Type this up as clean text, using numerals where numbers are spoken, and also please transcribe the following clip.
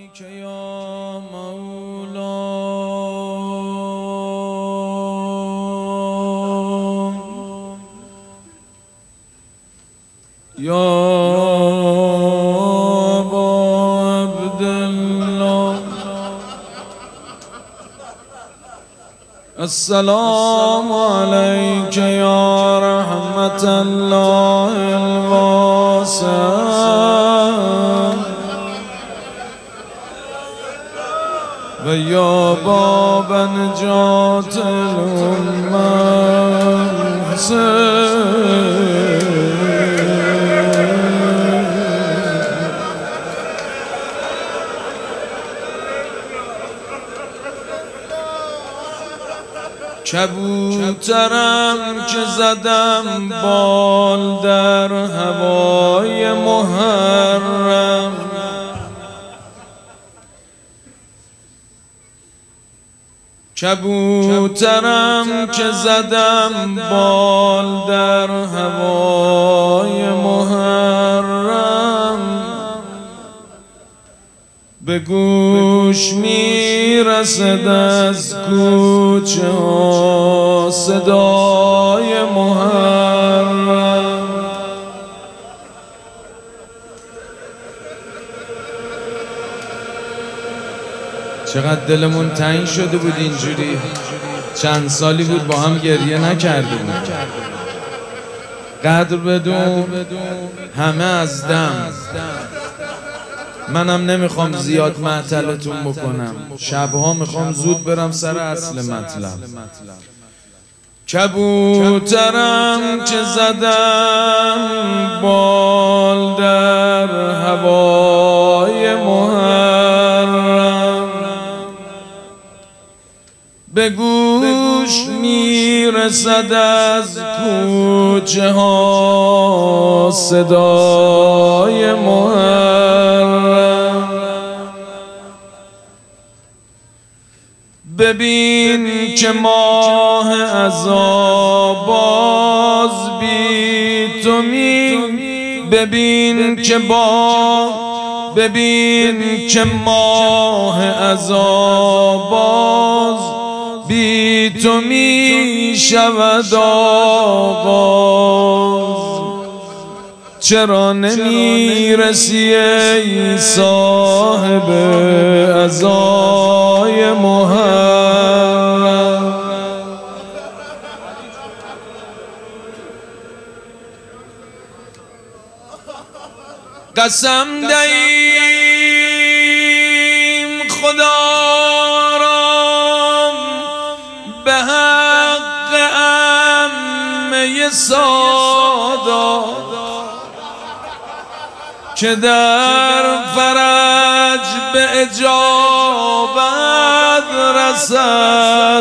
عليك يا مولاي يا أبا عبد الله السلام عليك يا رحمة الله الواسعة ويا باب نجاة الأمة کبوترم که زدم بال در هوای محرم کبوترم که زدم بال در هوای محرم به گوش میرسد از کوچه ها صدای محرم چقدر دلمون تنگ شده بود اینجوری چند سالی بود با هم گریه نکردیم قدر بدون همه از دم منم نمیخوام زیاد معطلتون بکنم شبها میخوام زود برم سر اصل مطلب کبوترم که زدم بال در هوای محرم به گوش میرسد از کوچه ها صدای محرم ببین که ماه عذاب باز بی تو ببین که ماه عذاب باز بی تو می شود آغاز چرا نمی رسی ای صاحب عزای محرم قسم دهیم خدا را به حق عمه سادات که در فرج به اجابت رسد